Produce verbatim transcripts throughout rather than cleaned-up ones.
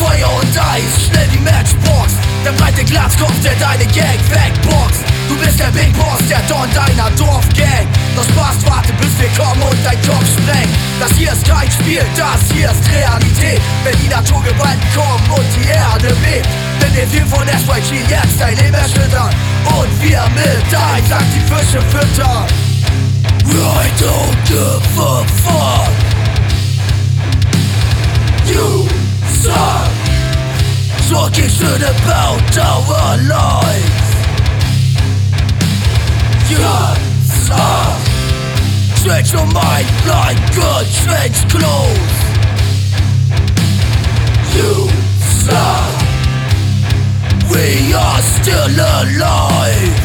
Feuer und Eis, schnell die Matchbox. Der breite Glatzkopf, der deine Gang wegboxt. Du bist der Big Boss, der Don deiner Dorfgang. Das passt, warte bis wir kommen und dein Kopf sprengt. Das hier ist kein Spiel, das hier ist Realität. Wenn die Naturgewalten kommen und die Erde bebt, wenn wir viel von S Y G jetzt dein Leben erschüttern und wir mit ein Sack die Fische füttern. I don't give a fuck. You suck. Talking shit about our lives. You suck. Change your mind like good change clothes. You suck. We are still alive.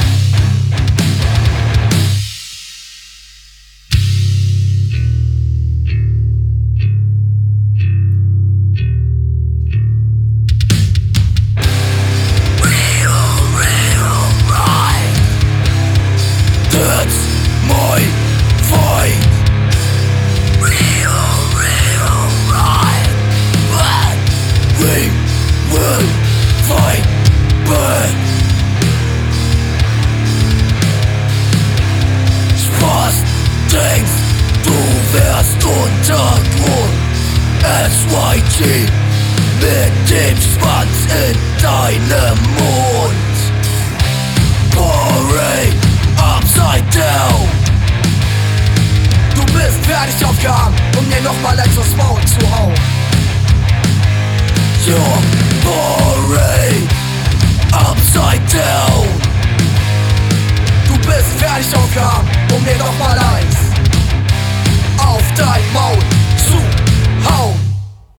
That's my fight. Real, real right. But we will fight back. Spaß denkst, du wärst Untergrund. S Y G mit dem Schwanz in deinem Mund. Parade upside down. Du bist fertig aufgehauen, um dir nochmal eins aufs Maul zu hauen. Your parade upside down. Du bist fertig aufgehauen, um dir nochmal eins auf dein Maul